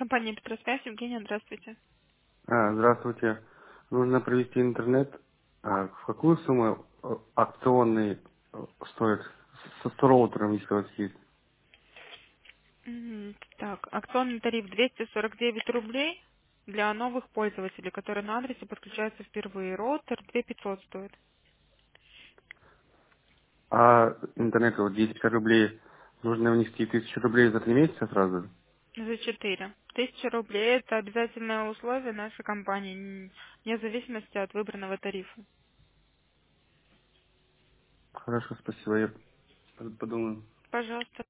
Компания Петросвязь, Евгения, здравствуйте. Здравствуйте. Нужно провести интернет. В какую сумму акционный стоит с роутером, если у вас есть? Так, акционный тариф 249 рублей для новых пользователей, которые на адресе подключаются впервые. Роутер 2500 стоит. А интернет вот 10 рублей нужно внести 1000 рублей за 3 месяца сразу? За 4. 1000 рублей– это обязательное условие нашей компании, вне зависимости от выбранного тарифа. Хорошо, спасибо. Я подумаю. Пожалуйста.